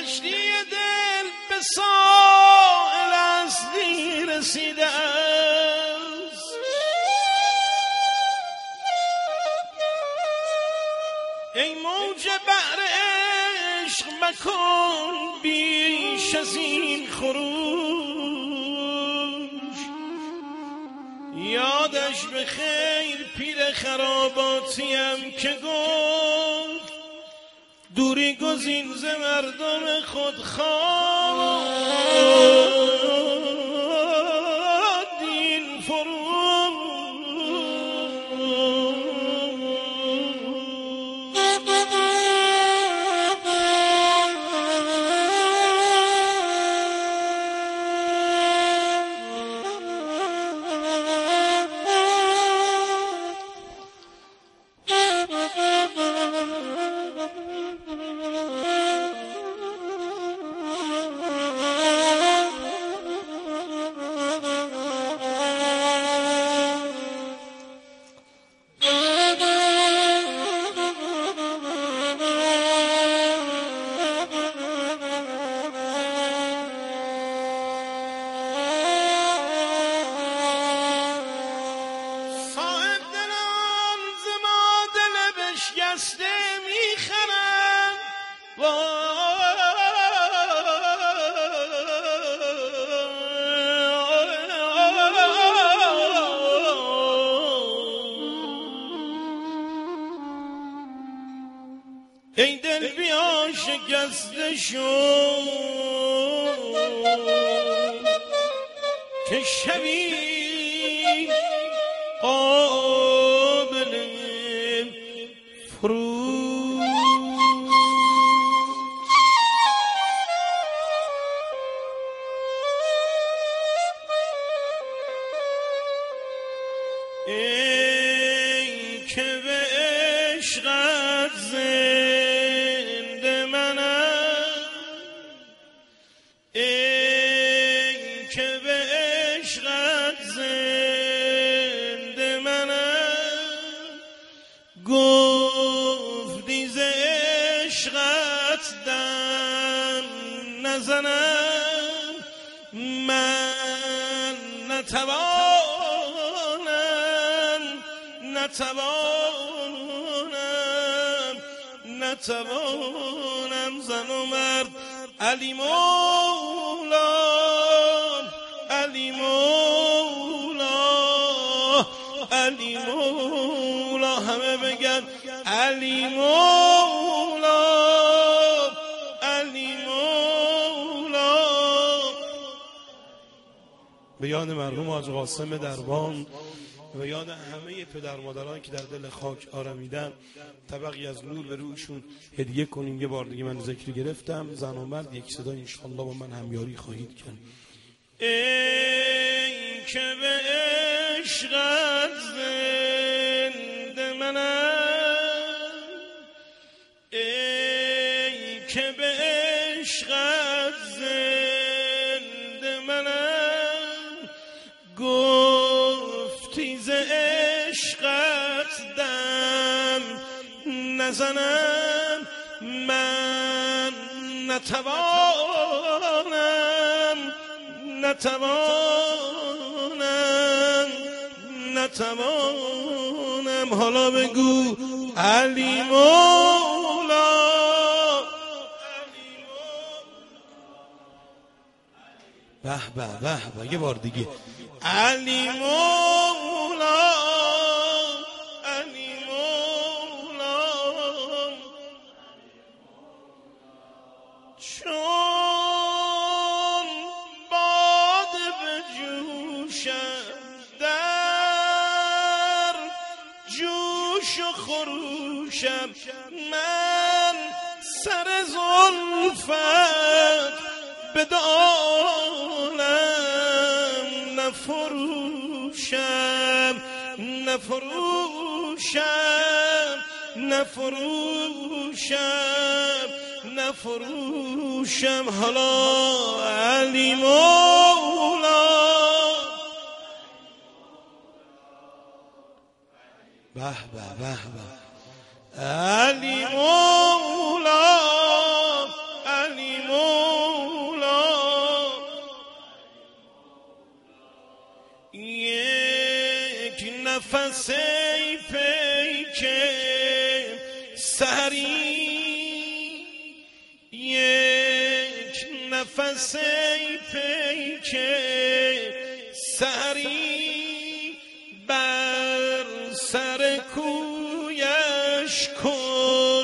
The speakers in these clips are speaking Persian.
کشتی دل به ساحل اصلی رسیده است. ای موج بحر عشق مکن بیش از این خروش. یادش به خیر پیر خراباتیم که گفت دوری گزین ز مردم خودخواه دین فرو. ای دل بیا شکسته شو که شبی قابل فروش. ای که به عشقت زنده منم، ای که به عشقت زنده منم، گفتی ز عشقت دم نزنم، من نتوانم زن و مرد. علی مولا علی مولا علی مولا، همه بگن علی مولا علی مولا. به یاد مرحوم حاج قاسم دربان و یاد همه پدر مادران که در دل خاک آرمیدن، طبقی از نور به روشون هدیه کنیم. یه بار دیگه من ذکر گرفتم، زن و مرد یک صدا انشاءالله با من همیاری خواهید کرد. ای که به عشقت زنده منم، ای که به عشقت زنده منم، گفتی ز عشقت دم نزنم، من نتوانم. حالا بگو علی مولا. به به به به، یه بار دیگه علی مولا علی مولا. چون باده به جوشم در جوش و خروشم، من سر زلفت بدانم نفروشم. حالا علی مولا. به به به به، علی مولا علی مولا. نفس پیک سحری، یک نفس پیک سحری، بر سر کویش کن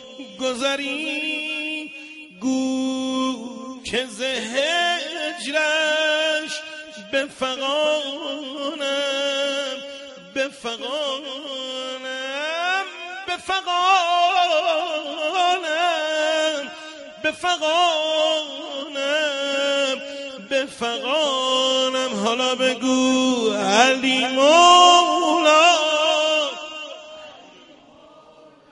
گذری، گو که ز هجرش بفغانم بفغانم بفغانم بفغانم بفغانم. حالا بگو علی مولا،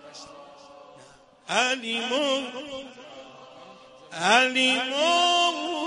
علی مولا، علی مولا،